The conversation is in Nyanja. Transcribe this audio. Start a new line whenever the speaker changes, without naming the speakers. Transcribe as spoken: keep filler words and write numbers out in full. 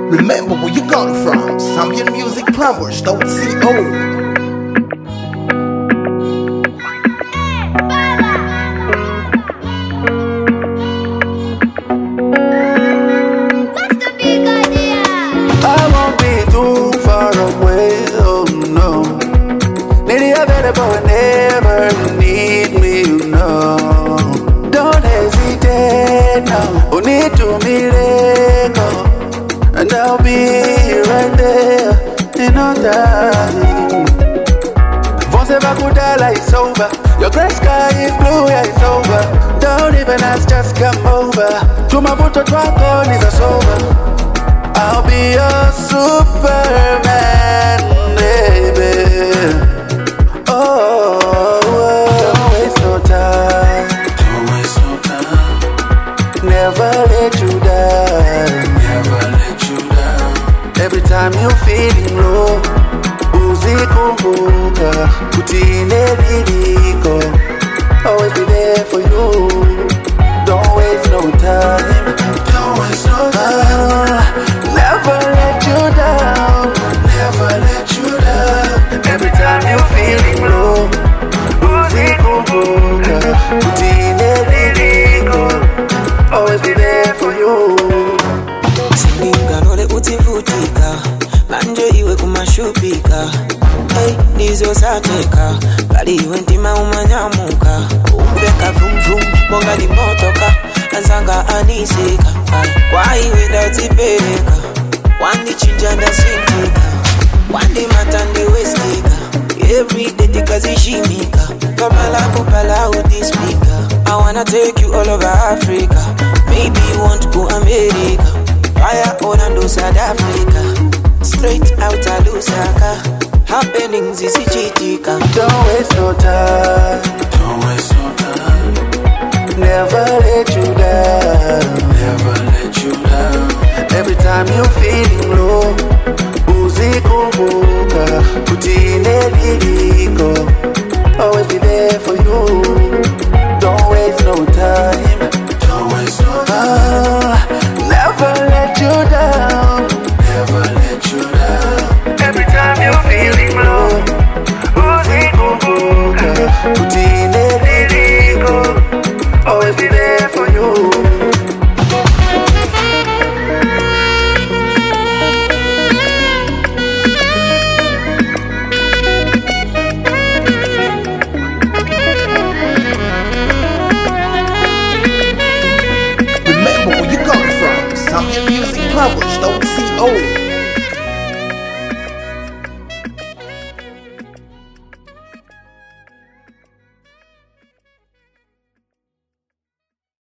Remember where you got it from. Zambian Music Plumbers, don't C O.
Whenever you need me, you know. Don't hesitate now. You need to me let go, and I'll be right there in no time. Once ever could die, it's over. Your gray sky is blue, yeah, it's over. Don't even ask, just come over. To my photo track on is a sober. I'll be your Superman, baby. Oh, don't waste no time.
Don't waste no time.
Never let you down.
Never let you down.
Every time you're feeling low, uzikumbuka kutine niliko. Always be there for you. Don't waste no time.
Don't waste no time.
Uh, never let you down.
Never let you down.
Every time you're feeling low, uzikumbuka kutine niliko. Always be there for you.
Sindinga nole utivutika manje iwe kumashupika. Hey, nizo sateka bali iwe ntima umanyamuka. Umbeka vum vum monga ni motoka anzanga anisika. Kwa iwe ndatipeleka wandi chinja ndasintika. Wandi matande westika every day tikazishimika. Kamala kupala with this speaker. I wanna take you all over Africa. Maybe you want to go America. Fire Orlando, South Africa. Straight out of Lusaka. Happenings is chitika.
Don't waste no time.
Don't waste no time.
Never let you down.